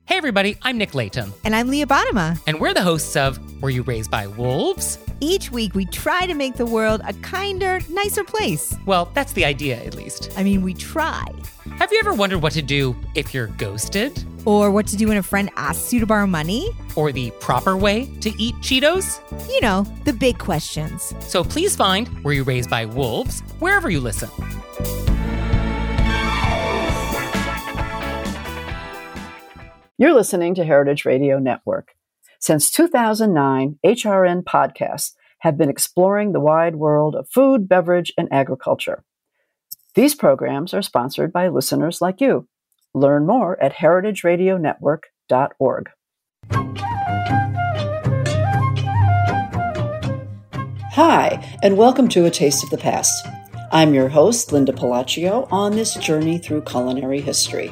Hey everybody, I'm Nick Layton. And I'm Leah Bottima. And we're the hosts of Were You Raised by Wolves? Each week we try to make the world a kinder, nicer place. Well, that's the idea, at least. I mean, we try. Have you ever wondered what to do if you're ghosted? Or what to do when a friend asks you to borrow money? Or the proper way to eat Cheetos? You know, the big questions. So please find Were You Raised by Wolves wherever you listen. You're listening to Heritage Radio Network. Since 2009, HRN podcasts have been exploring the wide world of food, beverage, and agriculture. These programs are sponsored by listeners like you. Learn more at heritageradionetwork.org. Hi, and welcome to A Taste of the Past. I'm your host, Linda Palacio, on this journey through culinary history.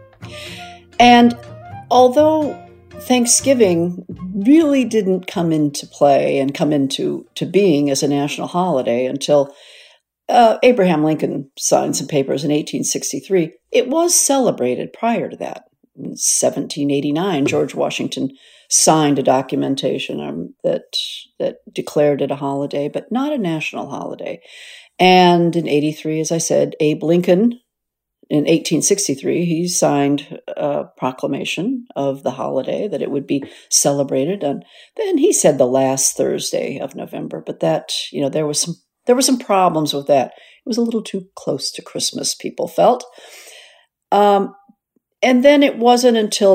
And although Thanksgiving really didn't come into play and come into being as a national holiday until Abraham Lincoln signed some papers in 1863, it was celebrated prior to that. In 1789, George Washington signed a documentation that declared it a holiday, but not a national holiday. And in 83, as I said, Abe Lincoln, in 1863, he signed a proclamation of the holiday that it would be celebrated. And then he said the last Thursday of November, but that, there were some problems with that. It was a little too close to Christmas, people felt. And then it wasn't until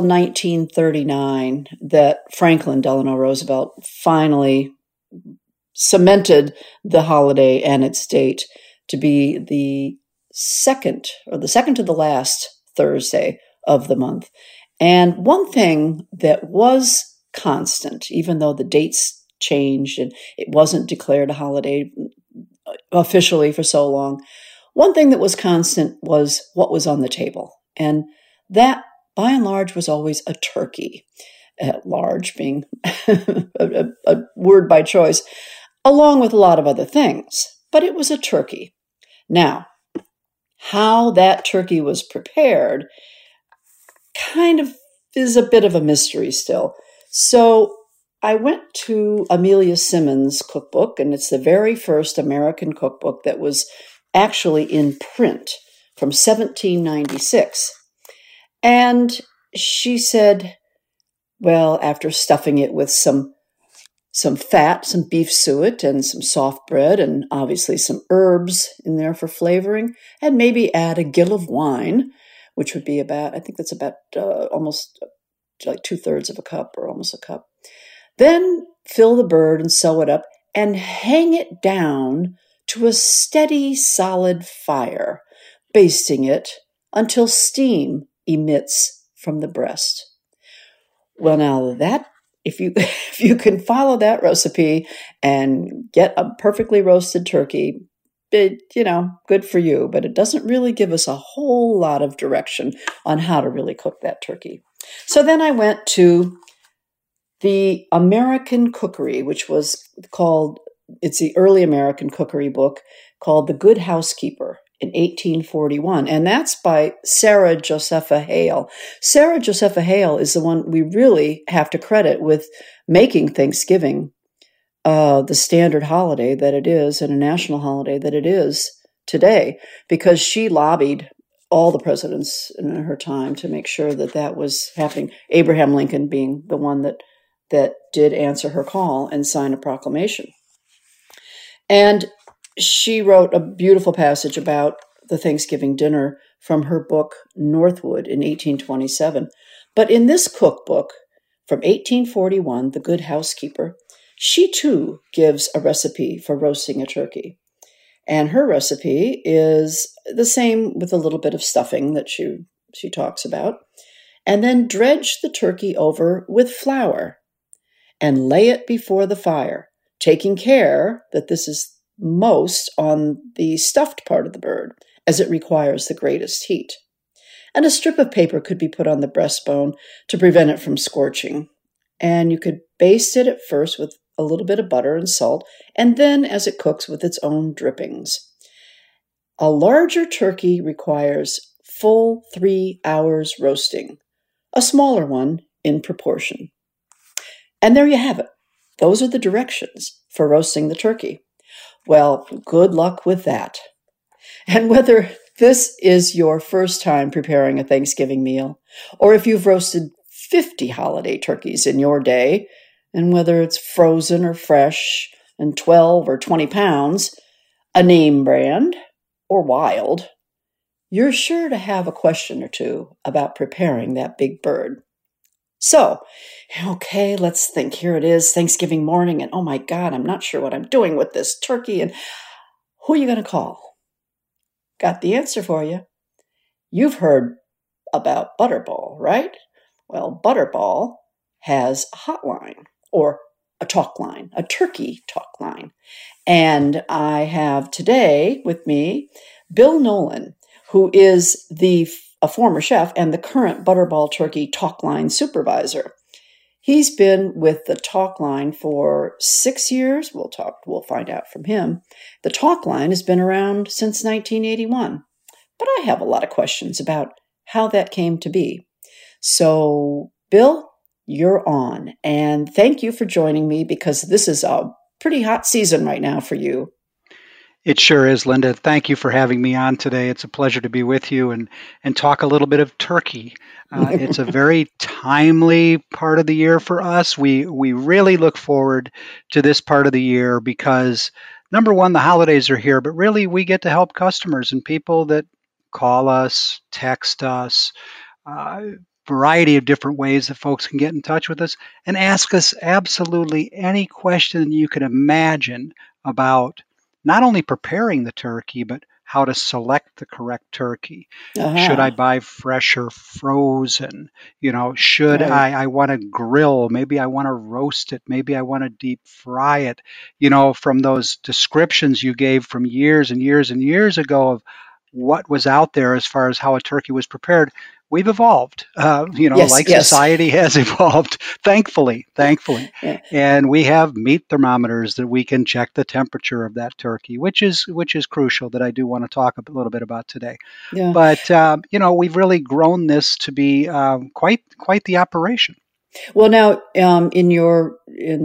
1939 that Franklin Delano Roosevelt finally cemented the holiday and its date to be the second to the last Thursday of the month. And one thing that was constant, even though the dates changed and it wasn't declared a holiday officially for so long, one thing that was constant was what was on the table. And that, by and large, was always a turkey. Large being a word by choice, along with a lot of other things. But it was a turkey. Now, how that turkey was prepared kind of is a bit of a mystery still. So I went to Amelia Simmons' cookbook, and it's the very first American cookbook that was actually in print from 1796. And she said, well, after stuffing it with some fat, some beef suet, and some soft bread, and obviously some herbs in there for flavoring, and maybe add a gill of wine, which would be about almost like 2/3 of a cup or almost a cup. Then fill the bird and sew it up and hang it down to a steady, solid fire, basting it until steam emits from the breast. Well, now that If you can follow that recipe and get a perfectly roasted turkey, good for you. But it doesn't really give us a whole lot of direction on how to really cook that turkey. So then I went to the American Cookery, which was it's the early American cookery book called The Good Housekeeper in 1841. And that's by Sarah Josepha Hale. Sarah Josepha Hale is the one we really have to credit with making Thanksgiving the standard holiday that it is and a national holiday that it is today, because she lobbied all the presidents in her time to make sure that was happening. Abraham Lincoln being the one that did answer her call and sign a proclamation. And she wrote a beautiful passage about the Thanksgiving dinner from her book, Northwood, in 1827. But in this cookbook from 1841, The Good Housekeeper, she too gives a recipe for roasting a turkey. And her recipe is the same with a little bit of stuffing that she talks about. And then dredge the turkey over with flour and lay it before the fire, taking care that this is most on the stuffed part of the bird, as it requires the greatest heat. And a strip of paper could be put on the breastbone to prevent it from scorching. And you could baste it at first with a little bit of butter and salt, and then as it cooks with its own drippings. A larger turkey requires full 3 hours roasting, a smaller one in proportion. And there you have it. Those are the directions for roasting the turkey. Well, good luck with that. And whether this is your first time preparing a Thanksgiving meal, or if you've roasted 50 holiday turkeys in your day, and whether it's frozen or fresh and 12 or 20 pounds, a name brand or wild, you're sure to have a question or two about preparing that big bird. So, okay, let's think. Here it is, Thanksgiving morning, and oh my God, I'm not sure what I'm doing with this turkey, and who are you going to call? Got the answer for you. You've heard about Butterball, right? Well, Butterball has a hotline, or a talk line, a turkey talk line. And I have today with me Bill Nolan, who is a former chef and the current Butterball Turkey talk line supervisor. He's been with the talk line for 6 years. We'll find out from him. The talk line has been around since 1981. But I have a lot of questions about how that came to be. So, Bill, you're on. And thank you for joining me because this is a pretty hot season right now for you. It sure is, Linda. Thank you for having me on today. It's a pleasure to be with you and talk a little bit of turkey. It's a very timely part of the year for us. We really look forward to this part of the year because, number one, the holidays are here, but really we get to help customers and people that call us, text us, variety of different ways that folks can get in touch with us and ask us absolutely any question you can imagine about not only preparing the turkey, but how to select the correct turkey. Uh-huh. Should I buy fresh or frozen? Should Right. I want to grill? Maybe I want to roast it. Maybe I want to deep fry it. From those descriptions you gave from years and years and years ago of what was out there as far as how a turkey was prepared, we've evolved. Yes. Society has evolved, thankfully. Yeah. And we have meat thermometers that we can check the temperature of that turkey, which is crucial that I do want to talk a little bit about today. Yeah. But we've really grown this to be quite the operation. Well, now, in your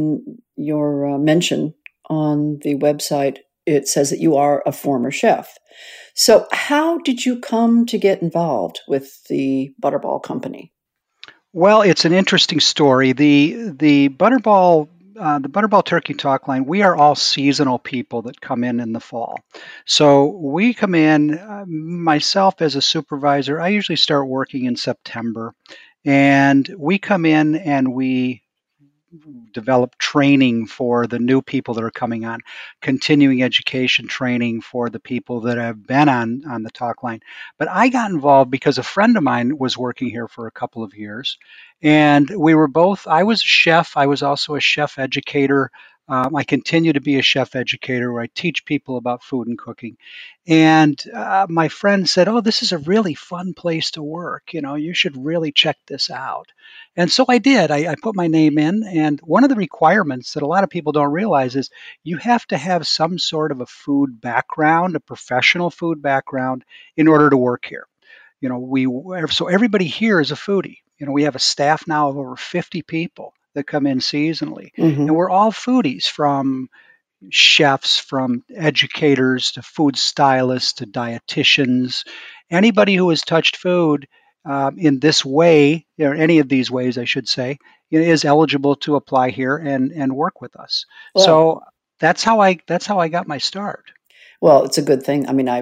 mention on the website, it says that you are a former chef. So how did you come to get involved with the Butterball Company? Well, it's an interesting story. The Butterball Turkey Talk Line, we are all seasonal people that come in the fall. So we come in, myself as a supervisor, I usually start working in September. And we come in and we develop training for the new people that are coming on, continuing education training for the people that have been on the talk line. But I got involved because a friend of mine was working here for a couple of years, and I was a chef. I was also a chef educator. I continue to be a chef educator where I teach people about food and cooking. And my friend said, "Oh, this is a really fun place to work. You should really check this out." And so I did. I put my name in. And one of the requirements that a lot of people don't realize is you have to have some sort of a food background, a professional food background, in order to work here. So everybody here is a foodie. We have a staff now of over 50 people that come in seasonally. Mm-hmm. And we're all foodies, from chefs, from educators to food stylists to dietitians. Anybody who has touched food in this way, or any of these ways, I should say, is eligible to apply here and work with us. Well, so that's how I got my start. Well, it's a good thing. I mean,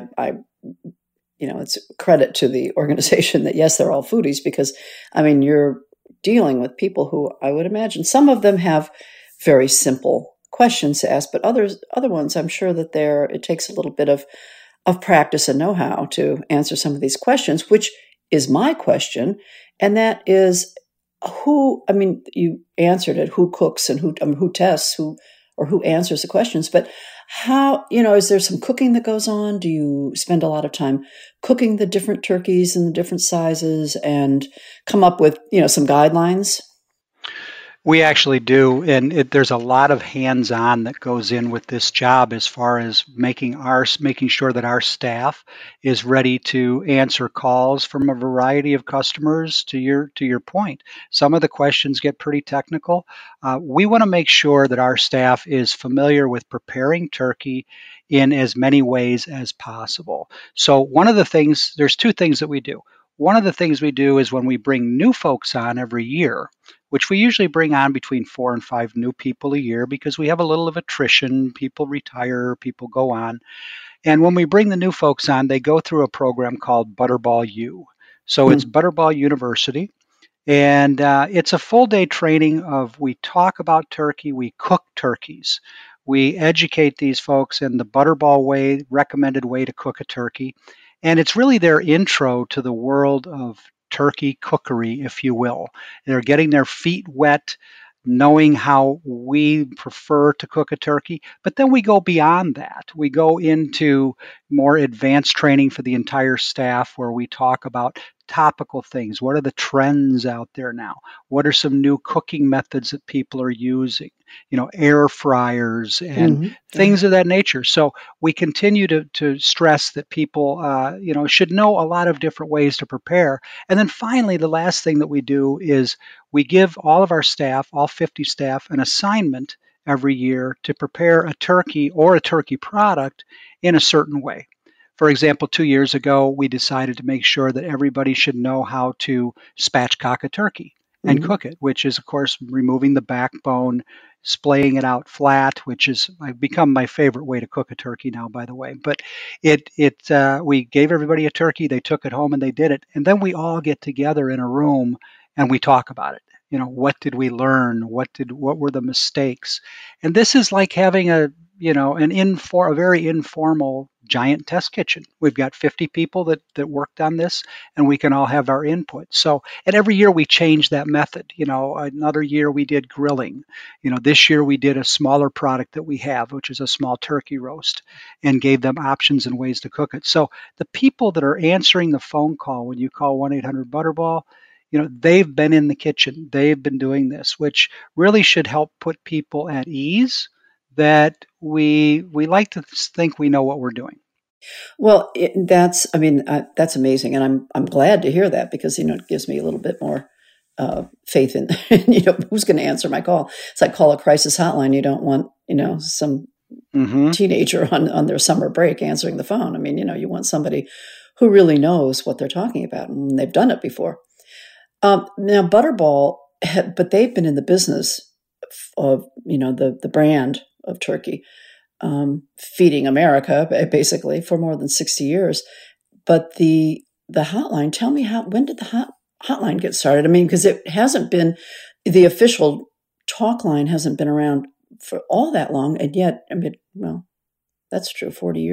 it's credit to the organization that, yes, they're all foodies because, you're dealing with people who I would imagine some of them have very simple questions to ask, but other ones, I'm sure that it takes a little bit of practice and know-how to answer some of these questions, which is my question. And that is you answered it, who cooks and who tests, who answers the questions, but how, is there some cooking that goes on? Do you spend a lot of time cooking the different turkeys and the different sizes and come up with, some guidelines? We actually do, and there's a lot of hands-on that goes in with this job as far as making sure that our staff is ready to answer calls from a variety of customers. To your point, some of the questions get pretty technical. We want to make sure that our staff is familiar with preparing turkey in as many ways as possible. So one of the things, there's two things that we do. One of the things we do is when we bring new folks on every year, which we usually bring on between 4 and 5 new people a year because we have a little of attrition. People retire, people go on. And when we bring the new folks on, they go through a program called Butterball U. So it's Butterball University. And it's a full day training of we talk about turkey, we cook turkeys. We educate these folks in the Butterball way, recommended way to cook a turkey. And it's really their intro to the world of turkey cookery, if you will. They're getting their feet wet, knowing how we prefer to cook a turkey. But then we go beyond that. We go into more advanced training for the entire staff where we talk about topical things. What are the trends out there now? What are some new cooking methods that people are using? Air fryers and things of that nature. So we continue to stress that people, should know a lot of different ways to prepare. And then finally, the last thing that we do is we give all of our staff, all 50 staff, an assignment every year to prepare a turkey or a turkey product in a certain way. For example, 2 years ago, we decided to make sure that everybody should know how to spatchcock a turkey and cook it, which is, of course, removing the backbone, splaying it out flat, which has become my favorite way to cook a turkey now, by the way. But we gave everybody a turkey, they took it home and they did it. And then we all get together in a room and we talk about it. What did we learn? What were the mistakes? And this is like having a very informal giant test kitchen. We've got 50 people that worked on this, and we can all have our input. So, and every year we change that method. Another year we did grilling. This year we did a smaller product that we have, which is a small turkey roast, and gave them options and ways to cook it. So the people that are answering the phone call when you call 1-800-Butterball, they've been in the kitchen. They've been doing this, which really should help put people at ease that we like to think we know what we're doing. Well, that's amazing, and I'm glad to hear that because it gives me a little bit more faith in who's going to answer my call. It's like call a crisis hotline. You don't want some teenager on their summer break answering the phone. You want somebody who really knows what they're talking about and they've done it before. Now Butterball, but they've been in the business of the brand of turkey, feeding America basically for more than 60 years. But the hotline, tell me when did the hotline get started? Because it hasn't been, the official talk line hasn't been around for all that long. And yet, that's true.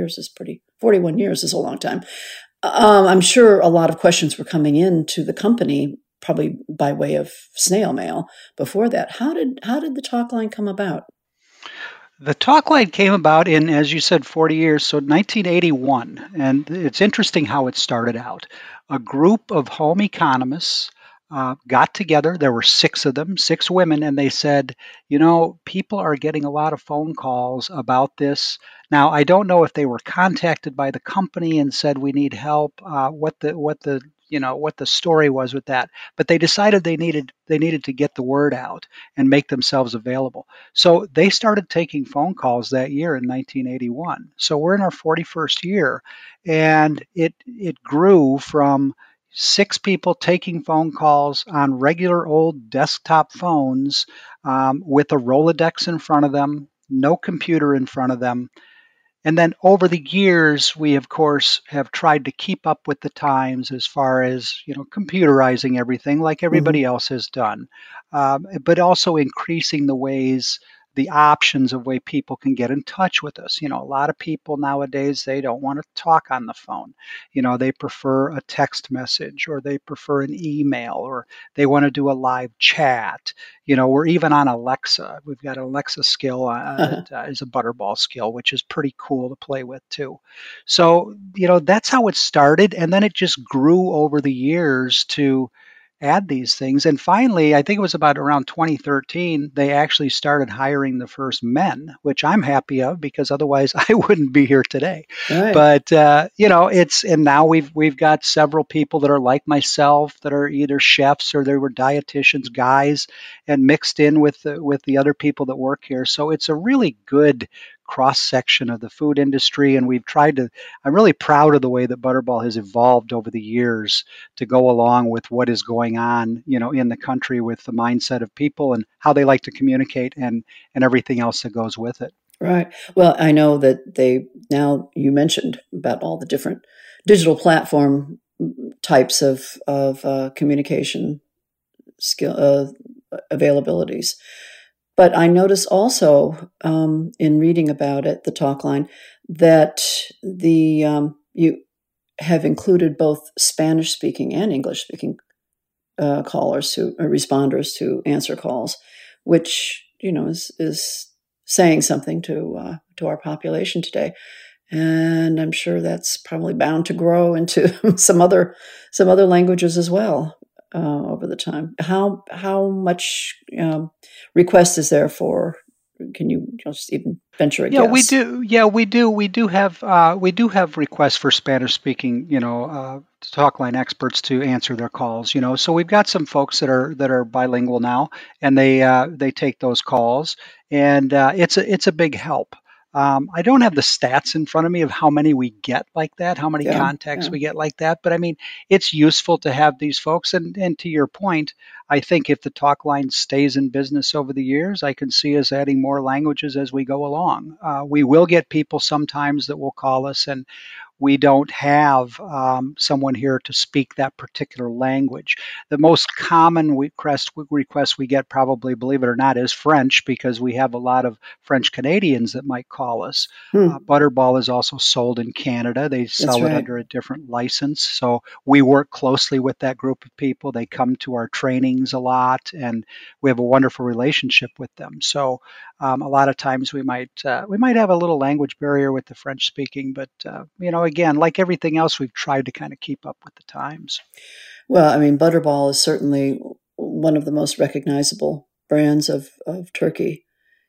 41 years is a long time. I'm sure a lot of questions were coming in to the company, probably by way of snail mail before that. How did the talk line come about? The talk line came about in, as you said, 40 years, so 1981. And it's interesting how it started out. A group of home economists got together. There were 6 of them, 6 women, and they said, people are getting a lot of phone calls about this. Now, I don't know if they were contacted by the company and said we need help, what the story was with that, but they decided they needed to get the word out and make themselves available. So they started taking phone calls that year in 1981. So we're in our 41st year, and it grew from 6 people taking phone calls on regular old desktop phones with a Rolodex in front of them, no computer in front of them. And then over the years, we, of course, have tried to keep up with the times as far as, computerizing everything like everybody else has done, but also increasing the options of way people can get in touch with us. A lot of people nowadays, they don't want to talk on the phone. They prefer a text message, or they prefer an email, or they want to do a live chat. We're even on Alexa. We've got an Alexa skill that is a Butterball skill, which is pretty cool to play with too. So, that's how it started. And then it just grew over the years to add these things. And finally, I think it was about around 2013, they actually started hiring the first men, which I'm happy of because otherwise I wouldn't be here today. Right. But and now we've got several people that are like myself that are either chefs or they were dietitians, guys, and mixed in with the other people that work here. So it's a really good cross section of the food industry, and I'm really proud of the way that Butterball has evolved over the years to go along with what is going on, in the country with the mindset of people and how they like to communicate and everything else that goes with it. Right. Well, I know that you mentioned about all the different digital platform types of communication skill availabilities. But I notice also in reading about it, the talk line, that you have included both Spanish-speaking and English-speaking responders to answer calls, which is saying something to our population today. And I'm sure that's probably bound to grow into some other languages as well over the time. How much request is there for? Can you just even venture a guess? We do. Yeah, we do. We do have requests for Spanish speaking, talk line experts to answer their calls. So we've got some folks that are bilingual now, and they take those calls, and it's a big help. I don't have the stats in front of me of how many we get like that, how many contacts we get like that. But I mean, it's useful to have these folks. And to your point, I think if the talk line stays in business over the years, I can see us adding more languages as we go along. We will get people sometimes that will call us and we don't have someone here to speak that particular language. The most common request we get, probably, believe it or not, is French, because we have a lot of French Canadians that might call us. Butterball is also sold in Canada. They sell it under a different license. So we work closely with that group of people. They come to our trainings a lot, and we have a wonderful relationship with them. So a lot of times we might have a little language barrier with the French speaking, but again, like everything else, we've tried to kind of keep up with the times. Well, I mean, Butterball is certainly one of the most recognizable brands of turkey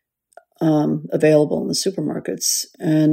available in the supermarkets.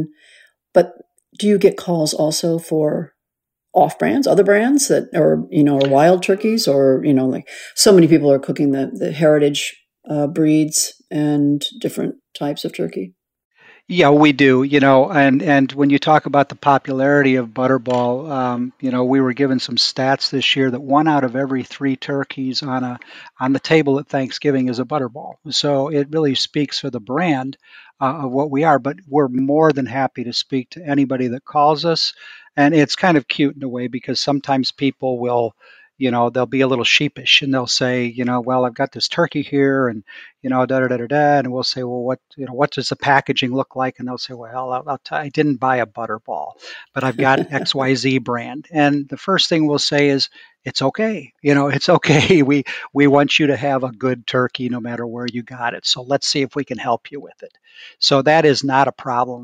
But do you get calls also for off brands, other brands that are wild turkeys, or like so many people are cooking the heritage breeds and different types of turkey? Yeah, we do, and when you talk about the popularity of Butterball, we were given some stats this year that 1 out of every 3 turkeys on the table at Thanksgiving is a Butterball. So it really speaks for the brand of what we are, but we're more than happy to speak to anybody that calls us. And it's kind of cute in a way, because sometimes people will, they'll be a little sheepish and they'll say, well, I've got this turkey here, and, da da da da da. And we'll say, well, what does the packaging look like? And they'll say, well, I didn't buy a Butterball, but I've got XYZ brand. And the first thing we'll say is, it's okay. It's okay. We want you to have a good turkey no matter where you got it. So let's see if we can help you with it. So that is not a problem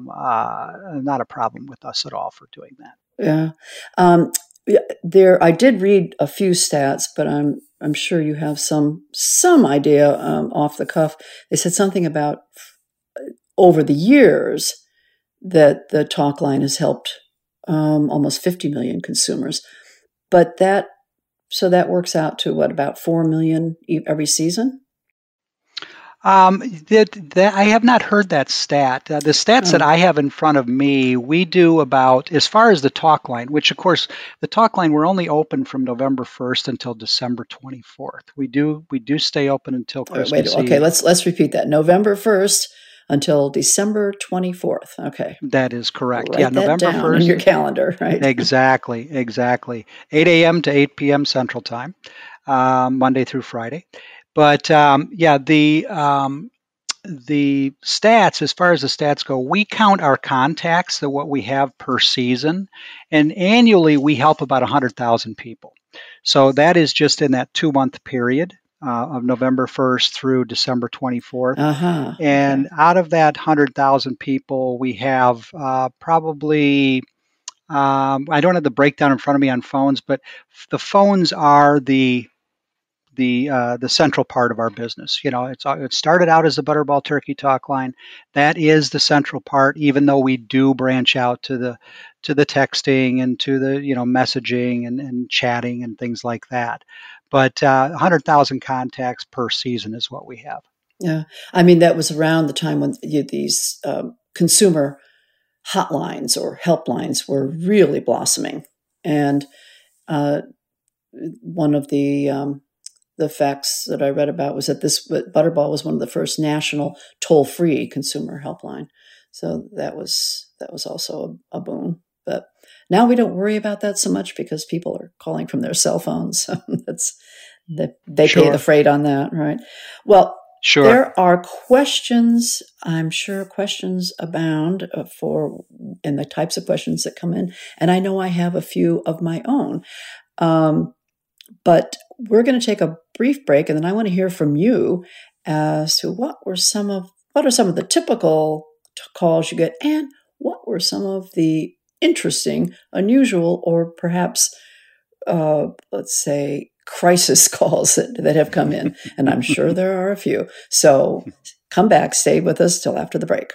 with us at all for doing that. Yeah. I did read a few stats, but I'm sure you have some idea off the cuff. They said something about over the years that the talk line has helped almost 50 million consumers, but that works out to what, about 4 million every season? I have not heard that stat. The stats that I have in front of me, we do about, as far as the talk line, which of course the talk line, we're only open from November 1st until December 24th. We do stay open until Christmas Eve. Okay, let's repeat that. November 1st until December 24th. Okay. That is correct. Write November that down 1st. In your calendar, right? Exactly. 8 a.m. to 8 p.m. Central Time, Monday through Friday. But the stats, as far as the stats go, we count our contacts, what we have per season, and annually we help about 100,000 people. So that is just in that 2-month period of November 1st through December 24th. And out of that 100,000 people, we have probably, I don't have the breakdown in front of me on phones, but the phones are the the central part of our business. It started out as the Butterball Turkey Talk line. That is the central part, even though we do branch out to the texting and to the messaging and chatting and things like that. But 100,000 contacts per season is what we have. Yeah, I mean that was around the time when these consumer hotlines or helplines were really blossoming, and one of the facts that I read about was that Butterball was one of the first national toll-free consumer helpline. So that was also a boon. But now we don't worry about that so much because people are calling from their cell phones. They Sure. pay the freight on that, right? Well, Sure. there are questions. I'm sure questions abound and the types of questions that come in. And I know I have a few of my own. But we're going to take a brief break, and then I want to hear from you as to what are some of the typical calls you get, and what were some of the interesting, unusual, or perhaps, let's say, crisis calls that have come in. And I'm sure there are a few. So come back, stay with us till after the break.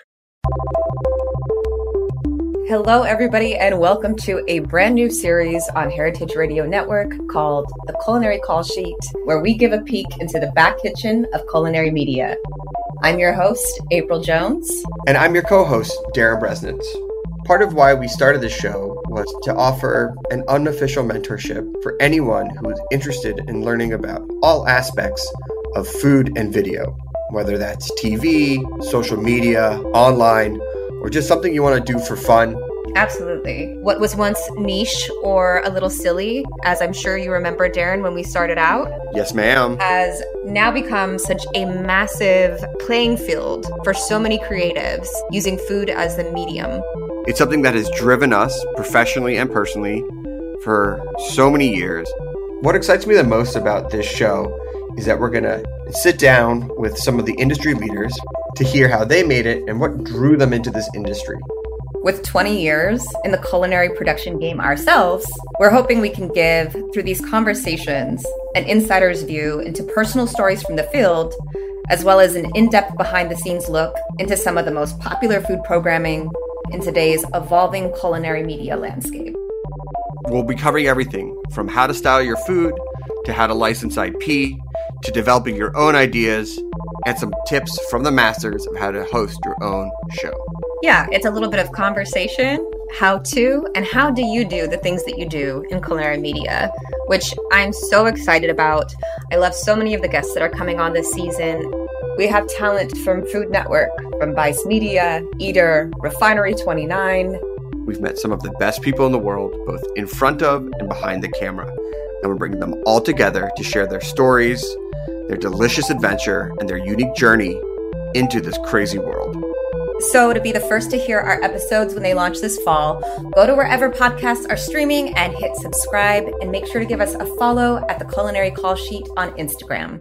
Hello, everybody, and welcome to a brand new series on Heritage Radio Network called The Culinary Call Sheet, where we give a peek into the back kitchen of culinary media. I'm your host, April Jones. And I'm your co-host, Darren Bresnitz. Part of why we started this show was to offer an unofficial mentorship for anyone who is interested in learning about all aspects of food and video, whether that's TV, social media, online, or just something you want to do for fun. Absolutely. What was once niche or a little silly, as I'm sure you remember, Darren, when we started out, Yes, ma'am. has now become such a massive playing field for so many creatives using food as the medium. It's something that has driven us professionally and personally for so many years. What excites me the most about this show is that we're going to sit down with some of the industry leaders to hear how they made it and what drew them into this industry. With 20 years in the culinary production game ourselves, we're hoping we can give, through these conversations, an insider's view into personal stories from the field, as well as an in-depth behind-the-scenes look into some of the most popular food programming in today's evolving culinary media landscape. We'll be covering everything from how to style your food, to how to license IP, to developing your own ideas, and some tips from the masters of how to host your own show. Yeah, it's a little bit of conversation, how to, and how do you do the things that you do in culinary media, which I'm so excited about. I love so many of the guests that are coming on this season. We have talent from Food Network, from Vice Media, Eater, Refinery 29. We've met some of the best people in the world, both in front of and behind the camera, and we're bringing them all together to share their stories, their delicious adventure, and their unique journey into this crazy world. So to be the first to hear our episodes when they launch this fall, go to wherever podcasts are streaming and hit subscribe, and make sure to give us a follow at the Culinary Call Sheet on Instagram.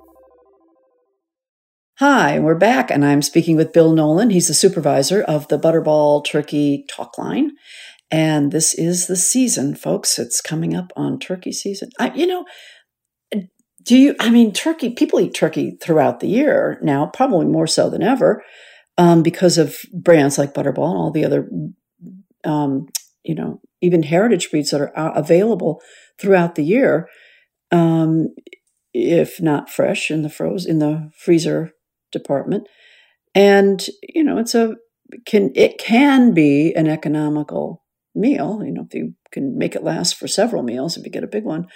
Hi, we're back, and I'm speaking with Bill Nolan. He's the supervisor of the Butterball Turkey Talk Line. And this is the season, folks. It's coming up on turkey season. Turkey, people eat turkey throughout the year now, probably more so than ever, because of brands like Butterball and all the other, even heritage breeds that are available throughout the year, if not fresh in the freezer department. And, it can be an economical meal, if you can make it last for several meals, if you get a big one.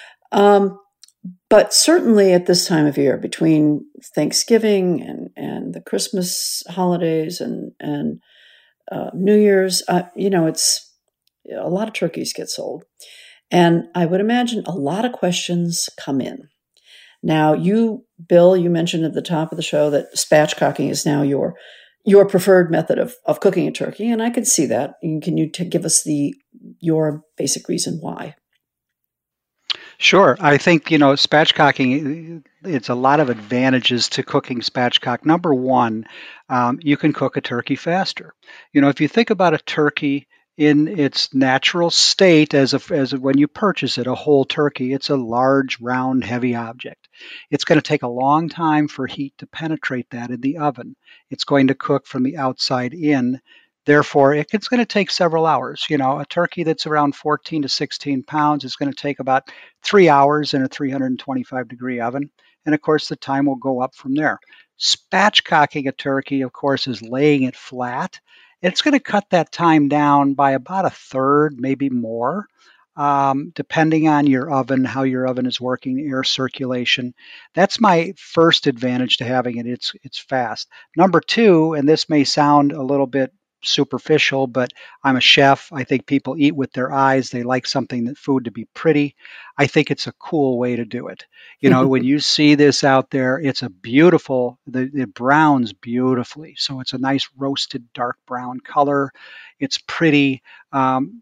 But certainly at this time of year, between Thanksgiving and the Christmas holidays and New Year's, it's a lot of turkeys get sold. And I would imagine a lot of questions come in. Now, Bill, you mentioned at the top of the show that spatchcocking is now your preferred method of cooking a turkey, and I can see that. Can you give us your basic reason why? Sure. I think, spatchcocking, it's a lot of advantages to cooking spatchcock. Number one, you can cook a turkey faster. If you think about a turkey in its natural state as when you purchase it, a whole turkey, it's a large, round, heavy object. It's going to take a long time for heat to penetrate that in the oven. It's going to cook from the outside in. Therefore, it's going to take several hours. A turkey that's around 14 to 16 pounds is going to take about 3 hours in a 325-degree oven. And of course, the time will go up from there. Spatchcocking a turkey, of course, is laying it flat. It's going to cut that time down by about a third, maybe more, depending on your oven, how your oven is working, air circulation. That's my first advantage to having it. It's fast. Number two, and this may sound a little bit superficial, but I'm a chef. I think people eat with their eyes. They like food to be pretty. I think it's a cool way to do it. When you see this out there, it's a beautiful, it browns beautifully. So it's a nice roasted dark brown color. It's pretty. Again,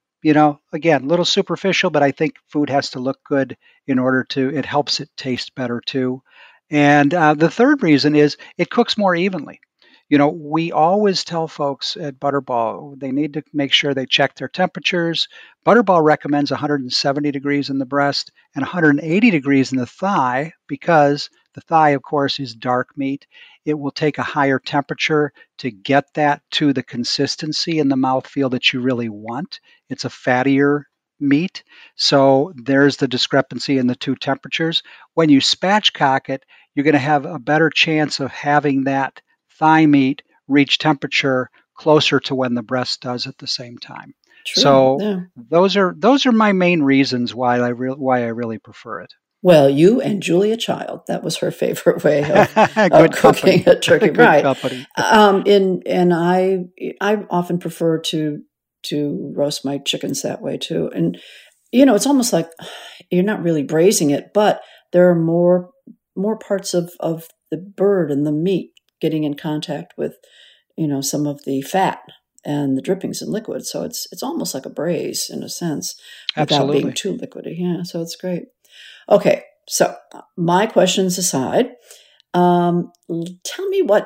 a little superficial, but I think food has to look good it helps it taste better too. And the third reason is it cooks more evenly. We always tell folks at Butterball they need to make sure they check their temperatures. Butterball recommends 170 degrees in the breast and 180 degrees in the thigh because the thigh, of course, is dark meat. It will take a higher temperature to get that to the consistency and the mouthfeel that you really want. It's a fattier meat, so there's the discrepancy in the two temperatures. When you spatchcock it, you're going to have a better chance of having that thigh meat reach temperature closer to when the breast does at the same time. True. So Yeah. those are my main reasons why I really prefer it. Well, you and Julia Child, that was her favorite way of Good cooking company. a turkey. Good Right. company. And I often prefer to roast my chickens that way too. And it's almost like you're not really braising it, but there are more parts of the bird and the meat getting in contact with, some of the fat and the drippings and liquid. So it's almost like a braise in a sense, without Absolutely. being too liquidy. Yeah, so it's great. Okay, so my questions aside, tell me what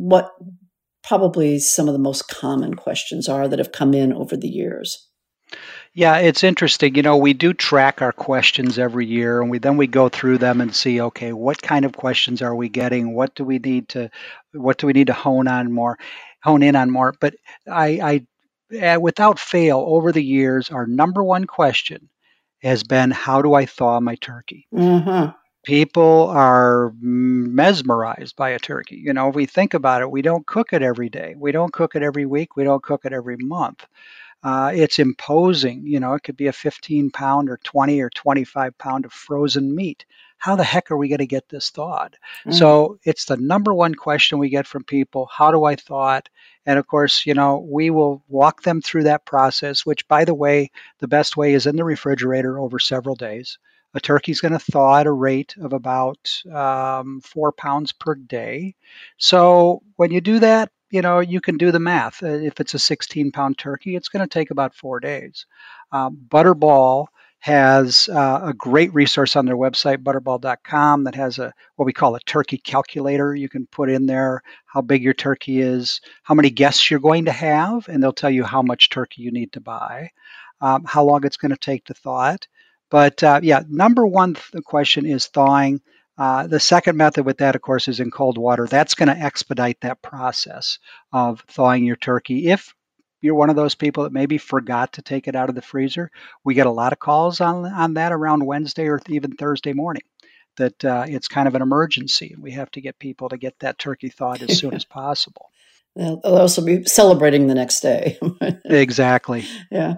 probably some of the most common questions are that have come in over the years. Yeah, it's interesting. We do track our questions every year, and we go through them and see, okay, what kind of questions are we getting? What do we need to hone in on more? But I without fail, over the years, our number one question has been, how do I thaw my turkey? Mm-hmm. People are mesmerized by a turkey. If we think about it, we don't cook it every day. We don't cook it every week. We don't cook it every month. It's imposing. It could be a 15-pound or 20 or 25-pound of frozen meat. How the heck are we going to get this thawed? Mm. So it's the number one question we get from people. How do I thaw it? And of course, we will walk them through that process, which, by the way, the best way is in the refrigerator over several days. A turkey's going to thaw at a rate of about 4 pounds per day. So when you do that, you can do the math. If it's a 16-pound turkey, it's going to take about 4 days. Butterball has a great resource on their website, butterball.com, that has what we call a turkey calculator. You can put in there how big your turkey is, how many guests you're going to have, and they'll tell you how much turkey you need to buy, how long it's going to take to thaw it. But number one question is thawing. The second method with that, of course, is in cold water. That's going to expedite that process of thawing your turkey. If you're one of those people that maybe forgot to take it out of the freezer, we get a lot of calls on that around Wednesday or even Thursday morning, that it's kind of an emergency, and we have to get people to get that turkey thawed as soon as possible. They'll also be celebrating the next day. Exactly. Yeah.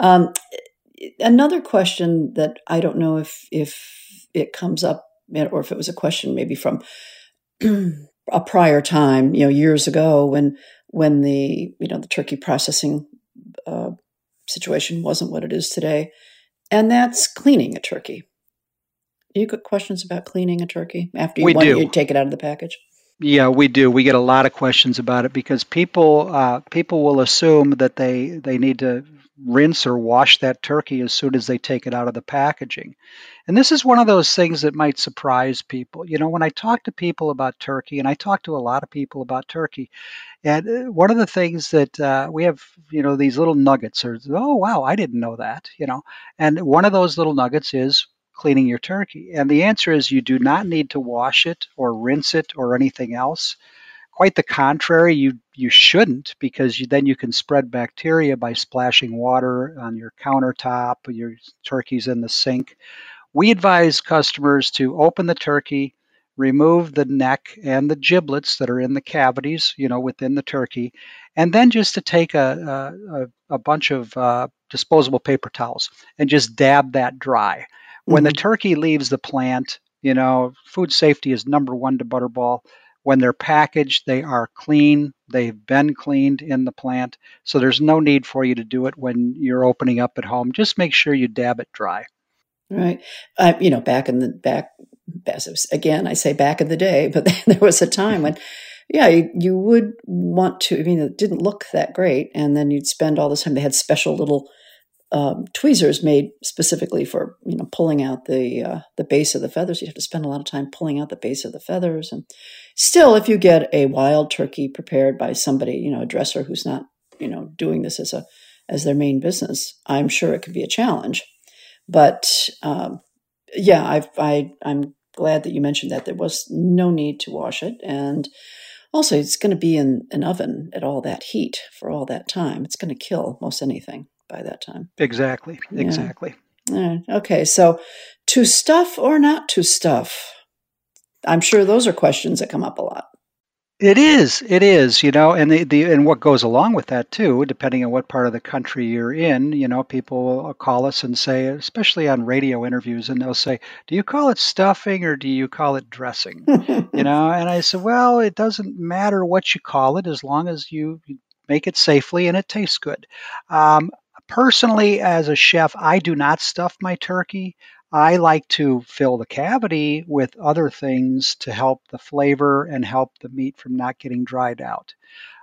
Another question that I don't know if it comes up, or if it was a question maybe from a prior time, years ago when the the turkey processing situation wasn't what it is today, and that's cleaning a turkey. Do you get questions about cleaning a turkey after you take it out of the package? Yeah, we do. We get a lot of questions about it because people will assume that they need to rinse or wash that turkey as soon as they take it out of the packaging. And this is one of those things that might surprise people. When I talk to people about turkey, and I talk to a lot of people about turkey, and one of the things that we have, these little nuggets, or, oh, wow, I didn't know that, and one of those little nuggets is cleaning your turkey? And the answer is you do not need to wash it or rinse it or anything else. Quite the contrary, you shouldn't, because then you can spread bacteria by splashing water on your countertop, your turkey's in the sink. We advise customers to open the turkey, remove the neck and the giblets that are in the cavities, within the turkey, and then just to take a bunch of disposable paper towels and just dab that dry. When the turkey leaves the plant, food safety is number one to Butterball. When they're packaged, they are clean. They've been cleaned in the plant. So there's no need for you to do it when you're opening up at home. Just make sure you dab it dry. Right. Again, I say back in the day, but there was a time when, you would want to, it didn't look that great. And then you'd spend all this time. They had special little tweezers made specifically for, pulling out the base of the feathers. You'd have to spend a lot of time pulling out the base of the feathers. And still, if you get a wild turkey prepared by somebody, a dresser who's not, doing this as their main business, I'm sure it could be a challenge. But I'm glad that you mentioned that there was no need to wash it. And also, it's going to be in an oven at all that heat for all that time. It's going to kill most anything by that time. Exactly. Okay, so to stuff or not to stuff? I'm sure those are questions that come up a lot. It is, and and what goes along with that too, depending on what part of the country you're in, people will call us and say, especially on radio interviews, and they'll say, "Do you call it stuffing or do you call it dressing?" And I said, "Well, it doesn't matter what you call it as long as you make it safely and it tastes good." Personally, as a chef, I do not stuff my turkey. I like to fill the cavity with other things to help the flavor and help the meat from not getting dried out.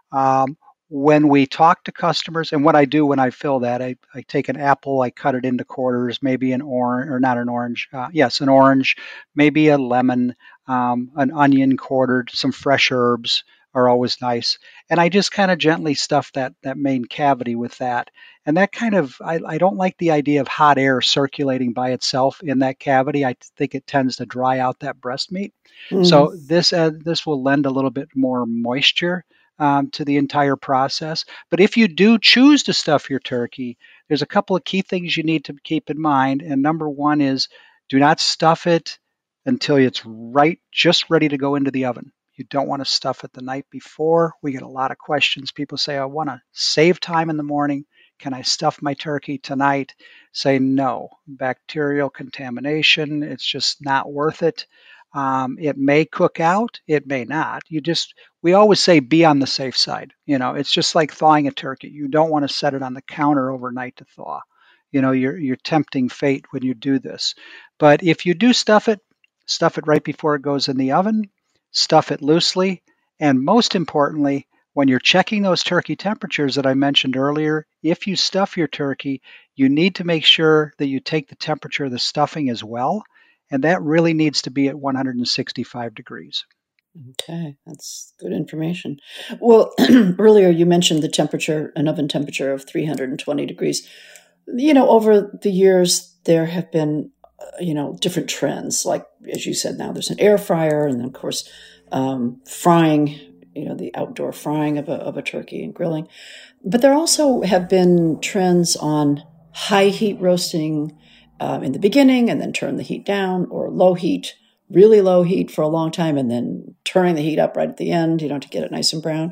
When we talk to customers, and what I do when I fill that, I take an apple, I cut it into quarters, maybe an orange, or not an orange, an orange, maybe a lemon, an onion quartered, some fresh herbs are always nice. And I just kind of gently stuff that main cavity with that. And that I don't like the idea of hot air circulating by itself in that cavity. I think it tends to dry out that breast meat. So this will lend a little bit more moisture to the entire process. But if you do choose to stuff your turkey, there's a couple of key things you need to keep in mind. And number one is, do not stuff it until it's just ready to go into the oven. You don't want to stuff it the night before. We get a lot of questions. People say, "I want to save time in the morning. Can I stuff my turkey tonight?" Say no. Bacterial contamination, it's just not worth it. It may cook out, it may not. We always say be on the safe side. It's just like thawing a turkey. You don't want to set it on the counter overnight to thaw. You're tempting fate when you do this. But if you do stuff it right before it goes in the oven, stuff it loosely, and most importantly, when you're checking those turkey temperatures that I mentioned earlier, if you stuff your turkey, you need to make sure that you take the temperature of the stuffing as well, and that really needs to be at 165 degrees. Okay, that's good information. Well, earlier you mentioned an oven temperature of 320 degrees. Over the years, there have been different trends. Like, as you said, now there's an air fryer, and then, of course, frying, the outdoor frying of a turkey and grilling. But there also have been trends on high heat roasting in the beginning, and then turn the heat down, or low heat, really low heat for a long time, and then turning the heat up right at the end, to get it nice and brown.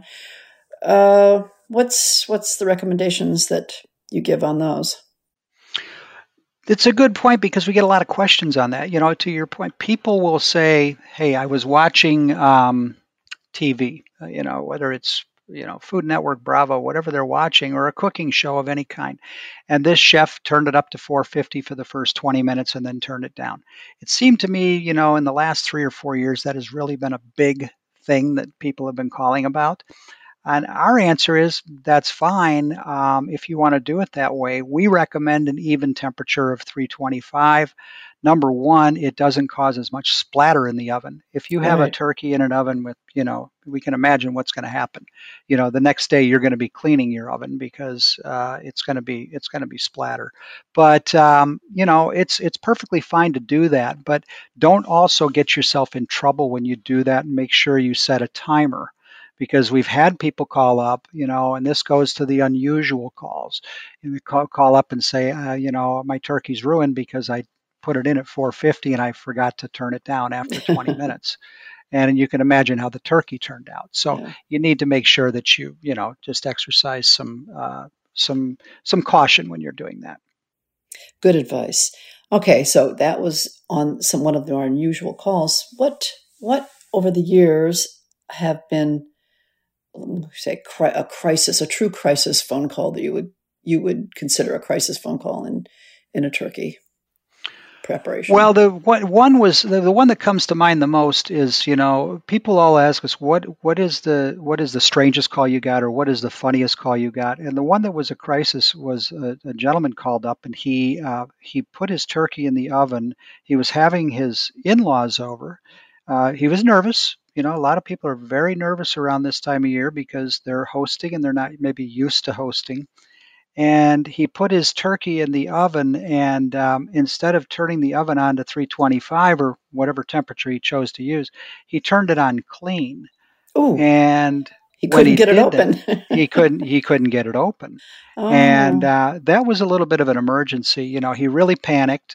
What's the recommendations that you give on those? It's a good point, because we get a lot of questions on that. To your point, people will say, "Hey, I was watching TV, whether it's, Food Network, Bravo, whatever they're watching, or a cooking show of any kind. And this chef turned it up to 450 for the first 20 minutes and then turned it down." It seemed to me, in the last 3 or 4 years, that has really been a big thing that people have been calling about. And our answer is that's fine if you want to do it that way. We recommend an even temperature of 325. Number one, it doesn't cause as much splatter in the oven. If you have a turkey in an oven with, we can imagine what's going to happen. The next day you're going to be cleaning your oven because it's going to be splatter. But it's perfectly fine to do that. But don't also get yourself in trouble when you do that, and make sure you set a timer. Because we've had people call up, and this goes to the unusual calls. They call up and say, my turkey's ruined because I put it in at 450 and I forgot to turn it down after 20 minutes. And you can imagine how the turkey turned out. So you need to make sure that you just exercise some caution when you're doing that. Good advice. Okay, so that was on one of our unusual calls. What over the years have been, say, a true crisis phone call that you would consider a crisis phone call in a turkey preparation? Well, the one that comes to mind the most is, people all ask us what is the strangest call you got, or what is the funniest call you got? And the one that was a crisis was a gentleman called up, and he put his turkey in the oven. He was having his in-laws over. He was nervous. A lot of people are very nervous around this time of year because they're hosting and they're not maybe used to hosting. And he put his turkey in the oven, and instead of turning the oven on to 325 or whatever temperature he chose to use, he turned it on clean. Ooh. And he couldn't get it open. He couldn't get it open. Oh. And that was a little bit of an emergency. He really panicked.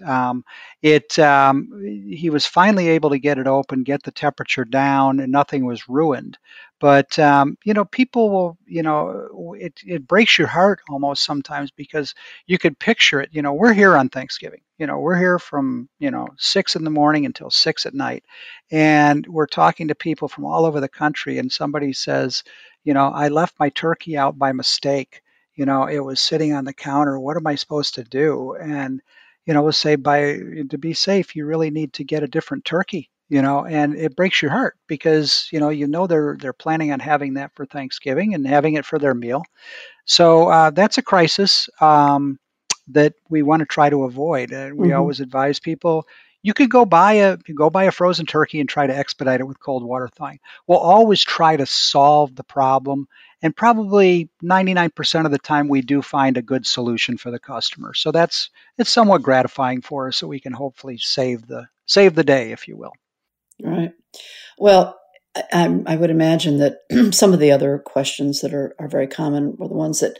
He was finally able to get it open, get the temperature down, and nothing was ruined. But, people will, it breaks your heart almost sometimes, because you could picture it. We're here on Thanksgiving. We're here from, 6 in the morning until 6 at night. And we're talking to people from all over the country. And somebody says, I left my turkey out by mistake. It was sitting on the counter. What am I supposed to do? And, we'll say, to be safe, you really need to get a different turkey. And it breaks your heart because, they're planning on having that for Thanksgiving and having it for their meal. So that's a crisis that we want to try to avoid. And we always advise people, you could go buy a frozen turkey and try to expedite it with cold water thawing. We'll always try to solve the problem. And probably 99% of the time, we do find a good solution for the customer. So it's somewhat gratifying for us, so we can hopefully save the day, if you will. Right. Well, I would imagine that some of the other questions that are very common were the ones that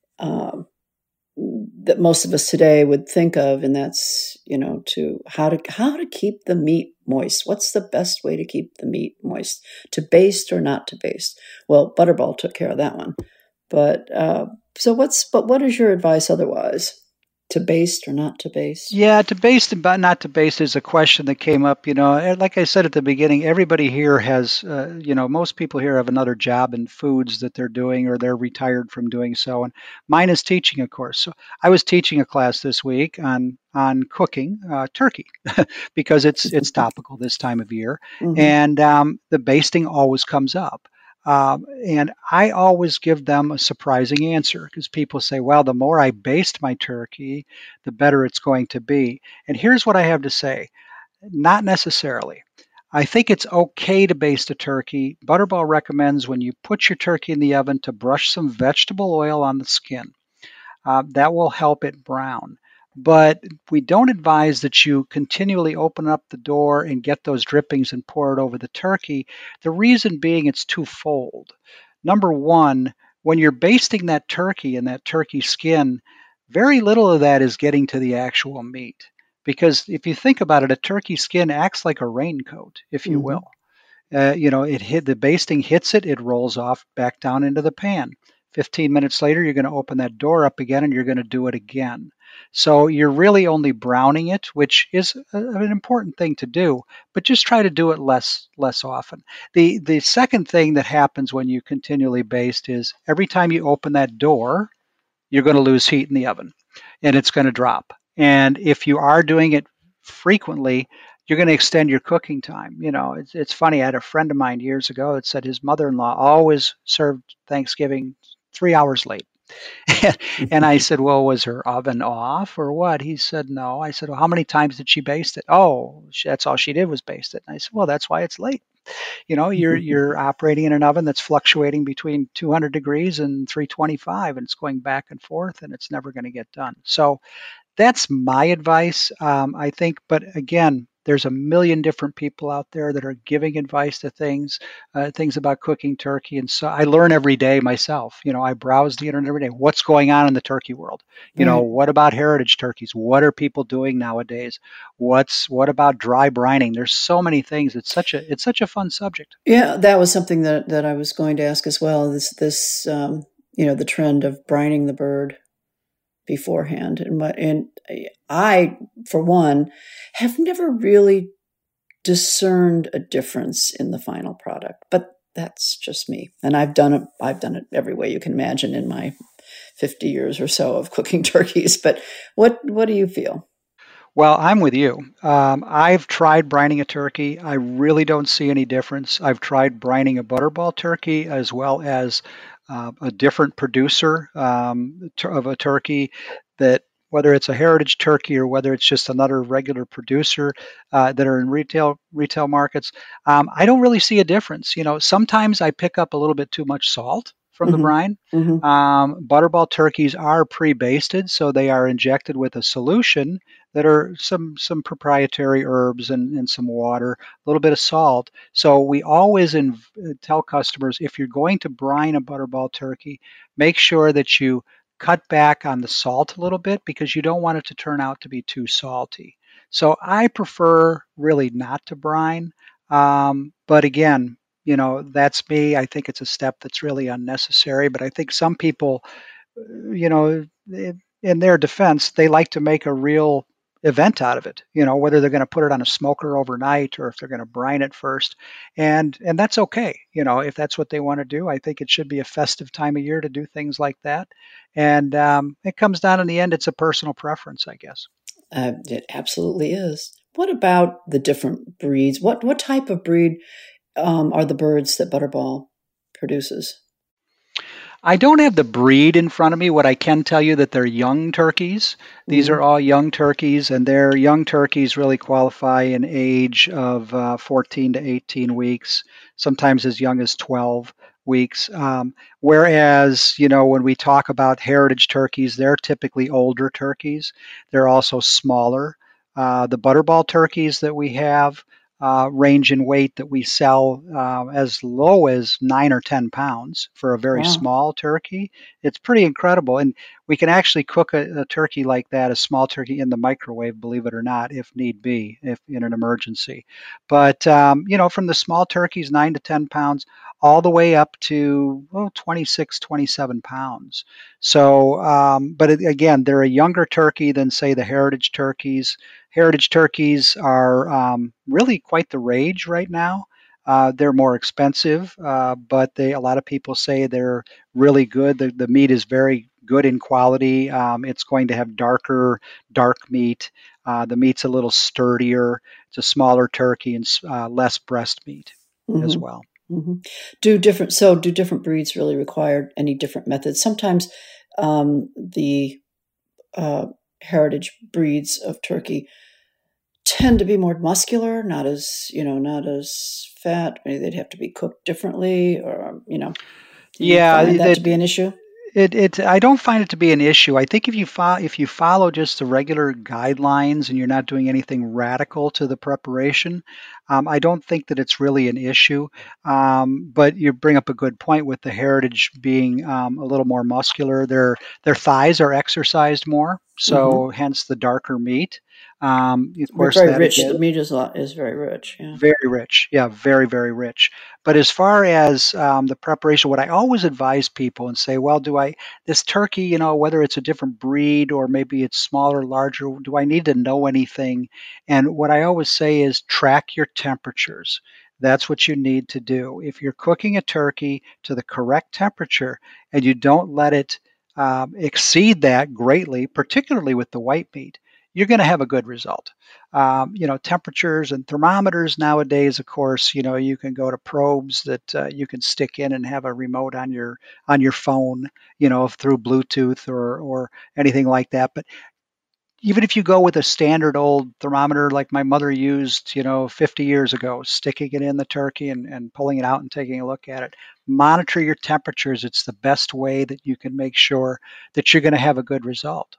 most of us today would think of, and that's to how to keep the meat moist. What's the best way to keep the meat moist? To baste or not to baste? Well, Butterball took care of that one. But what is your advice otherwise? To baste or not to baste? Yeah, to baste and not to baste is a question that came up. Like I said at the beginning, everybody here has, most people here have another job in foods that they're doing, or they're retired from doing so. And mine is teaching, of course. So I was teaching a class this week on cooking turkey because it's topical this time of year, and the basting always comes up. And I always give them a surprising answer, because people say, well, the more I baste my turkey, the better it's going to be. And here's what I have to say. Not necessarily. I think it's okay to baste a turkey. Butterball recommends, when you put your turkey in the oven, to brush some vegetable oil on the skin. That will help it brown. But we don't advise that you continually open up the door and get those drippings and pour it over the turkey. The reason being, it's twofold. Number one, when you're basting that turkey and that turkey skin, very little of that is getting to the actual meat. Because if you think about it, a turkey skin acts like a raincoat, if you will. The basting hits it, it rolls off back down into the pan. 15 minutes later, you're going to open that door up again, and you're going to do it again. So you're really only browning it, which is an important thing to do, but just try to do it less often. The second thing that happens when you continually baste is, every time you open that door, you're going to lose heat in the oven, and it's going to drop. And if you are doing it frequently, you're going to extend your cooking time. It's funny. I had a friend of mine years ago that said his mother-in-law always served Thanksgiving 3 hours late. And I said, well, was her oven off or what? He said, no. I said, well, how many times did she baste it? Oh, that's all she did was baste it. And I said, well, that's why it's late. You're operating in an oven that's fluctuating between 200 degrees and 325, and it's going back and forth, and it's never going to get done. So that's my advice, I think. But again, there's a million different people out there that are giving advice to things about cooking turkey. And so I learn every day myself. I browse the internet every day. What's going on in the turkey world? What about heritage turkeys? What are people doing nowadays? What about dry brining? There's so many things. It's such a fun subject. Yeah, that was something that I was going to ask as well. This the trend of brining the bird beforehand, and I, for one, have never really discerned a difference in the final product. But that's just me, and I've done it every way you can imagine in my 50 years or so of cooking turkeys. But what do you feel? Well, I'm with you. I've tried brining a turkey. I really don't see any difference. I've tried brining a butterball turkey as well as a different producer of a turkey, that whether it's a heritage turkey or whether it's just another regular producer that are in retail markets. I don't really see a difference. Sometimes I pick up a little bit too much salt from the brine. Butterball turkeys are pre-basted, so they are injected with a solution that are some proprietary herbs and some water, a little bit of salt. So we always tell customers, if you're going to brine a butterball turkey, make sure that you cut back on the salt a little bit, because you don't want it to turn out to be too salty. So I prefer really not to brine. But again, that's me. I think it's a step that's really unnecessary. But I think some people, in their defense, they like to make a real event out of it, whether they're going to put it on a smoker overnight or if they're going to brine it first. And that's okay. If that's what they want to do, I think it should be a festive time of year to do things like that. And it comes down in the end, it's a personal preference, I guess. It absolutely is. What about the different breeds? What type of breed are the birds that Butterball produces? I don't have the breed in front of me. What I can tell you that they're young turkeys. These are all young turkeys, and their young turkeys really qualify in age of 14 to 18 weeks, sometimes as young as 12 weeks. Whereas, when we talk about heritage turkeys, they're typically older turkeys. They're also smaller. The butterball turkeys that we have range in weight that we sell as low as 9 or 10 pounds for a very small turkey. It's pretty incredible. And we can actually cook a turkey like that, a small turkey, in the microwave, believe it or not, if need be, if in an emergency. But, from the small turkeys, 9 to 10 pounds, all the way up to 26, 27 pounds. So, but again, they're a younger turkey than, say, the heritage turkeys. Heritage turkeys are really quite the rage right now. They're more expensive, but a lot of people say they're really good. The meat is very good in quality. It's going to have dark meat. The meat's a little sturdier. It's a smaller turkey and less breast meat as well. Mm-hmm. Do different breeds really require any different methods? Sometimes the heritage breeds of turkey tend to be more muscular, not as fat. Maybe they'd have to be cooked differently, or do you find that to be an issue? I don't find it to be an issue. I think if you follow just the regular guidelines and you're not doing anything radical to the preparation, I don't think that it's really an issue. But you bring up a good point with the heritage being a little more muscular. Their thighs are exercised more, so hence the darker meat. Of course, very rich. The meat is very rich. Yeah. Very rich. Yeah, very, very rich. But as far as the preparation, what I always advise people and say, well, this turkey, whether it's a different breed or maybe it's smaller, larger, do I need to know anything? And what I always say is track your temperatures. That's what you need to do. If you're cooking a turkey to the correct temperature and you don't let it exceed that greatly, particularly with the white meat, you're going to have a good result. Temperatures and thermometers nowadays, of course, you can go to probes that you can stick in and have a remote on your phone, through Bluetooth or anything like that. But even if you go with a standard old thermometer like my mother used, 50 years ago, sticking it in the turkey and pulling it out and taking a look at it, monitor your temperatures. It's the best way that you can make sure that you're going to have a good result.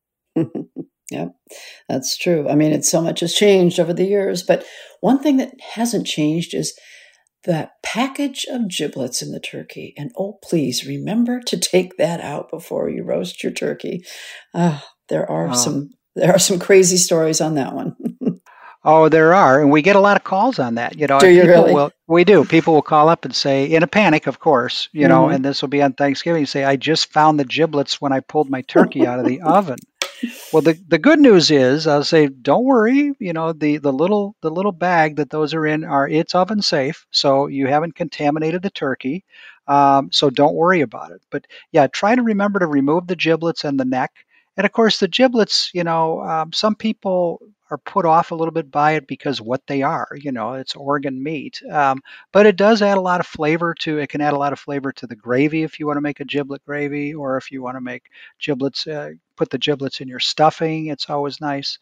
Yeah, that's true. I mean, so much has changed over the years, but one thing that hasn't changed is that package of giblets in the turkey. And oh, please remember to take that out before you roast your turkey. There are some crazy stories on that one. Oh, there are, and we get a lot of calls on that. Do you really? We do. People will call up and say, in a panic, of course, and this will be on Thanksgiving. Say, I just found the giblets when I pulled my turkey out of the oven. Well, the good news is, I'll say, don't worry. The little bag that those are in it's oven safe, so you haven't contaminated the turkey. So don't worry about it. But yeah, try to remember to remove the giblets and the neck. And of course, the giblets, some people are put off a little bit by it because what they are, it's organ meat. But it does add a lot of flavor it can add a lot of flavor to the gravy if you want to make a giblet gravy, or if you want to make giblets, put the giblets in your stuffing. It's always nice.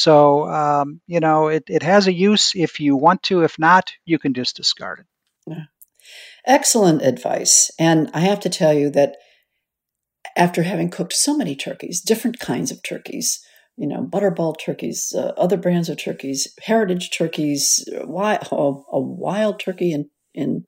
So, it has a use if you want to. If not, you can just discard it. Yeah. Excellent advice. And I have to tell you that after having cooked so many turkeys, different kinds of turkeys, butterball turkeys, other brands of turkeys, heritage turkeys, a wild turkey in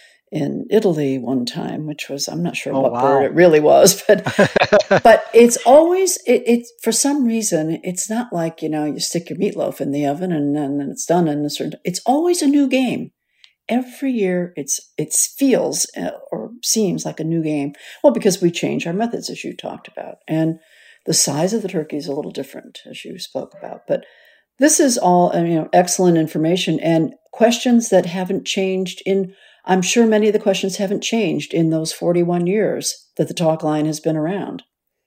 Italy one time, which was, I'm not sure what bird it really was, but but it's always it's for some reason it's not like you stick your meatloaf in the oven and then it's done in a certain. It's always a new game. Every year it feels or seems like a new game. Well, because we change our methods, as you talked about. And the size of the turkey is a little different, as you spoke about. But this is all, excellent information and questions that haven't changed I'm sure many of the questions haven't changed in those 41 years that the talk line has been around.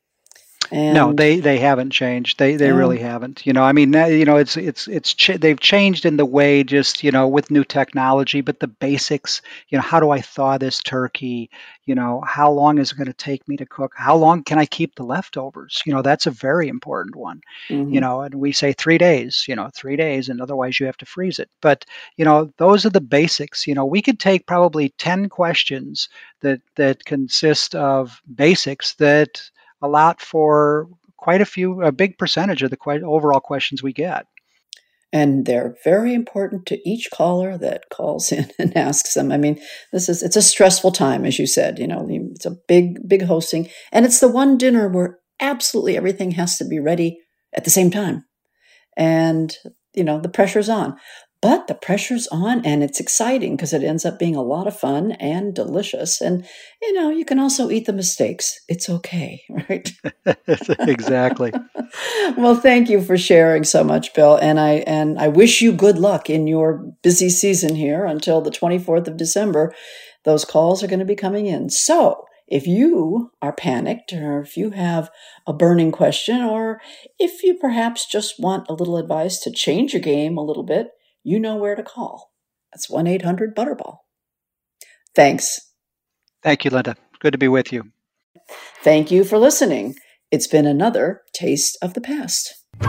And no, they haven't changed. They really haven't. They've changed in the way, just with new technology, but the basics. How do I thaw this turkey? How long is it going to take me to cook? How long can I keep the leftovers? That's a very important one. Mm-hmm. And we say 3 days. 3 days, and otherwise you have to freeze it. But those are the basics. We could take probably 10 questions that consist of basics that allot for quite a big percentage of the overall questions we get. And they're very important to each caller that calls in and asks them. I mean, it's a stressful time, as you said, it's a big hosting. And it's the one dinner where absolutely everything has to be ready at the same time. And, the pressure's on. But the pressure's on and it's exciting because it ends up being a lot of fun and delicious. And, you can also eat the mistakes. It's okay, right? Exactly. Well, thank you for sharing so much, Bill. And I wish you good luck in your busy season here until the 24th of December. Those calls are going to be coming in. So if you are panicked, or if you have a burning question, or if you perhaps just want a little advice to change your game a little bit, you know where to call. That's 1-800-BUTTERBALL. Thanks. Thank you, Linda. Good to be with you. Thank you for listening. It's been another Taste of the Past.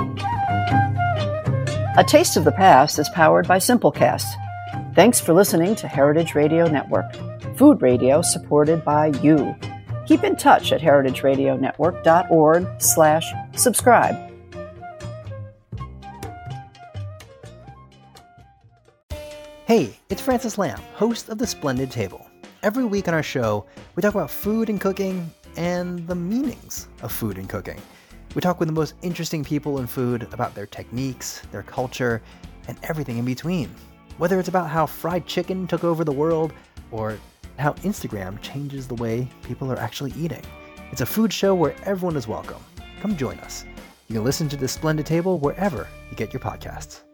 A Taste of the Past is powered by Simplecast. Thanks for listening to Heritage Radio Network, food radio supported by you. Keep in touch at heritageradionetwork.org/subscribe. Hey, it's Francis Lamb, host of The Splendid Table. Every week on our show, we talk about food and cooking and the meanings of food and cooking. We talk with the most interesting people in food about their techniques, their culture, and everything in between. Whether it's about how fried chicken took over the world or how Instagram changes the way people are actually eating. It's a food show where everyone is welcome. Come join us. You can listen to The Splendid Table wherever you get your podcasts.